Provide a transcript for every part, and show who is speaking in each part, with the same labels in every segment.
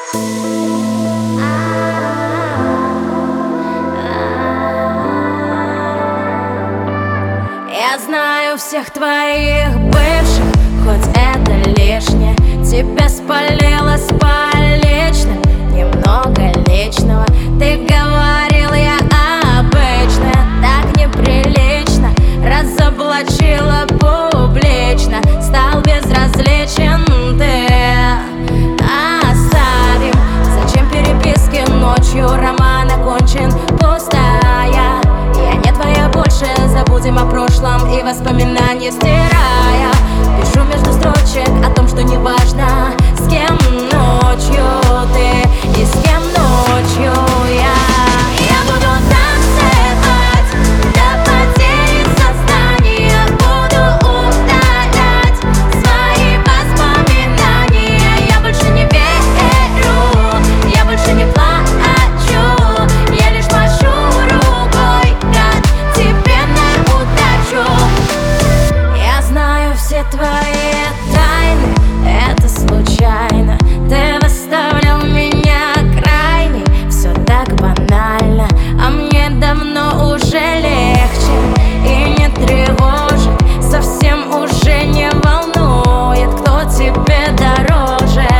Speaker 1: Я знаю всех твоих бывших, хоть это лишнее. Тебя спалило с поличным, немного личного. Ты говорил, я обычная, так неприлично. Разоблачила публично, стал безразличен ты. Оставим, зачем переписки ночью, роман окончен, пустая. Я не твоя больше, забудем о прошлом и воспоминания стирая. Пишу между строчек о том, что неважно, с кем ночью ты и с кем ночью я. Я буду танцевать до потери сознания, буду удалять свои воспоминания. Я больше не верю, я больше не плачу, я лишь машу рукой, рад тебе на удачу. Я знаю все твои тайны, это случайно. Ты выставлял меня крайней, все так банально. А мне давно уже легче и не тревожит, совсем уже не волнует, кто тебе дороже.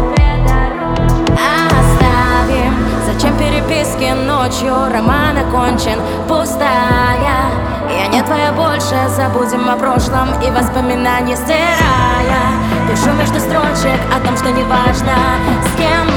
Speaker 1: Оставим, зачем переписки ночью, роман окончен, пустая. Я не твоя больше, забудем о прошлом и воспоминания стирая. Пишу между строчек о том, что неважно, с кем